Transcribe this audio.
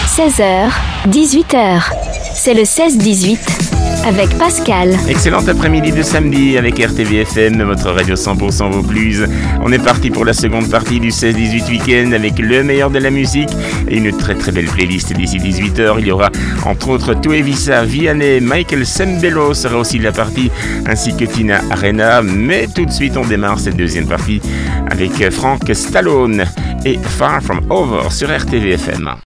16h, 18h. C'est le 16-18 avec Pascal. Excellent après-midi de samedi avec RTVFM, votre radio 100% Vaucluse. On est parti pour la seconde partie du 16-18 week-end avec le meilleur de la musique et une très très belle playlist d'ici 18h. Il y aura entre autres Tuevisa, Vianney, Michael Sembello sera aussi de la partie, ainsi que Tina Arena. Mais tout de suite on démarre cette deuxième partie avec Frank Stallone et Far From Over sur RTVFM.